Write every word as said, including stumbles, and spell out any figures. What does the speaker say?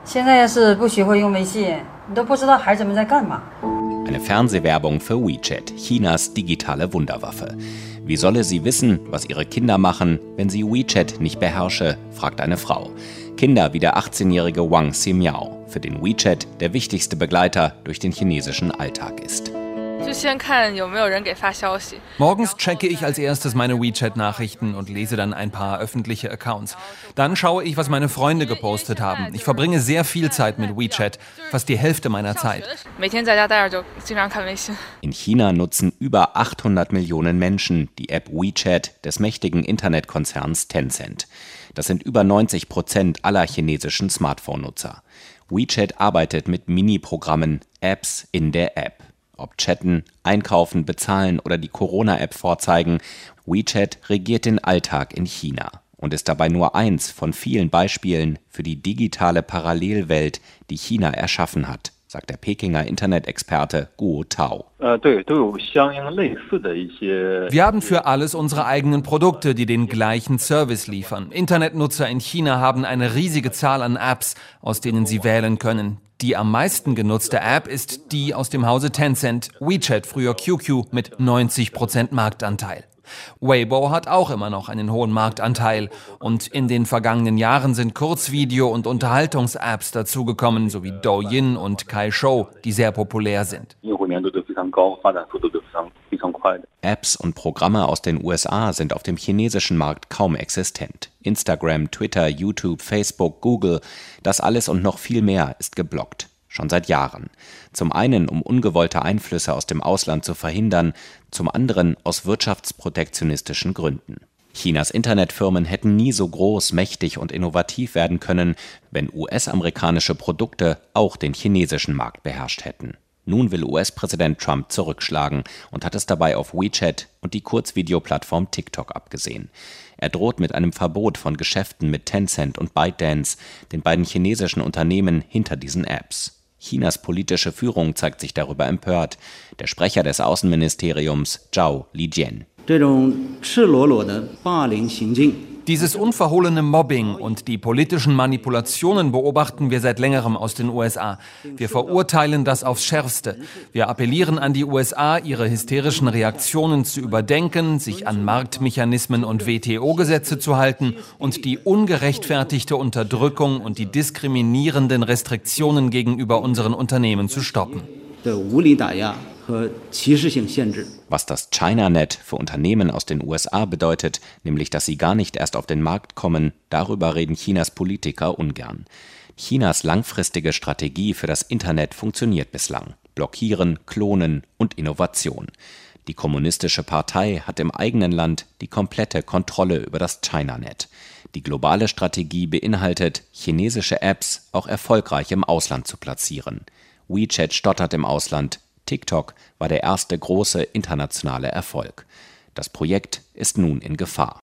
Eine Fernsehwerbung für WeChat, Chinas digitale Wunderwaffe. Wie solle sie wissen, was ihre Kinder machen, wenn sie WeChat nicht beherrsche, fragt eine Frau. Kinder wie der achtzehnjährige Wang Ximiao, für den WeChat der wichtigste Begleiter durch den chinesischen Alltag ist. Morgens checke ich als erstes meine WeChat-Nachrichten und lese dann ein paar öffentliche Accounts. Dann schaue ich, was meine Freunde gepostet haben. Ich verbringe sehr viel Zeit mit WeChat, fast die Hälfte meiner Zeit. In China nutzen über achthundert Millionen Menschen die App WeChat des mächtigen Internetkonzerns Tencent. Das sind über neunzig Prozent aller chinesischen Smartphone-Nutzer. WeChat arbeitet mit Mini-Programmen, Apps in der App. Ob chatten, einkaufen, bezahlen oder die Corona-App vorzeigen, WeChat regiert den Alltag in China und ist dabei nur eins von vielen Beispielen für die digitale Parallelwelt, die China erschaffen hat, sagt der Pekinger Internet-Experte Guo Tao. Wir haben für alles unsere eigenen Produkte, die den gleichen Service liefern. Internetnutzer in China haben eine riesige Zahl an Apps, aus denen sie wählen können. Die am meisten genutzte App ist die aus dem Hause Tencent, WeChat, früher Q Q, mit neunzig Prozent Marktanteil. Weibo hat auch immer noch einen hohen Marktanteil und in den vergangenen Jahren sind Kurzvideo- und Unterhaltungs-Apps dazugekommen, sowie Douyin und Kaishou, die sehr populär sind. Apps und Programme aus den U S A sind auf dem chinesischen Markt kaum existent. Instagram, Twitter, YouTube, Facebook, Google, das alles und noch viel mehr ist geblockt. Schon seit Jahren. Zum einen, um ungewollte Einflüsse aus dem Ausland zu verhindern, zum anderen aus wirtschaftsprotektionistischen Gründen. Chinas Internetfirmen hätten nie so groß, mächtig und innovativ werden können, wenn U S-amerikanische Produkte auch den chinesischen Markt beherrscht hätten. Nun will U S-Präsident Trump zurückschlagen und hat es dabei auf WeChat und die Kurzvideoplattform TikTok abgesehen. Er droht mit einem Verbot von Geschäften mit Tencent und ByteDance, den beiden chinesischen Unternehmen hinter diesen Apps. Chinas politische Führung zeigt sich darüber empört. Der Sprecher des Außenministeriums, Zhao Lijian. Dieses unverhohlene Mobbing und die politischen Manipulationen beobachten wir seit längerem aus den U S A. Wir verurteilen das aufs Schärfste. Wir appellieren an die U S A, ihre hysterischen Reaktionen zu überdenken, sich an Marktmechanismen und W T O-Gesetze zu halten und die ungerechtfertigte Unterdrückung und die diskriminierenden Restriktionen gegenüber unseren Unternehmen zu stoppen. Was das ChinaNet für Unternehmen aus den U S A bedeutet, nämlich dass sie gar nicht erst auf den Markt kommen, darüber reden Chinas Politiker ungern. Chinas langfristige Strategie für das Internet funktioniert bislang. Blockieren, Klonen und Innovation. Die Kommunistische Partei hat im eigenen Land die komplette Kontrolle über das ChinaNet. Die globale Strategie beinhaltet, chinesische Apps auch erfolgreich im Ausland zu platzieren. WeChat stottert im Ausland. TikTok war der erste große internationale Erfolg. Das Projekt ist nun in Gefahr.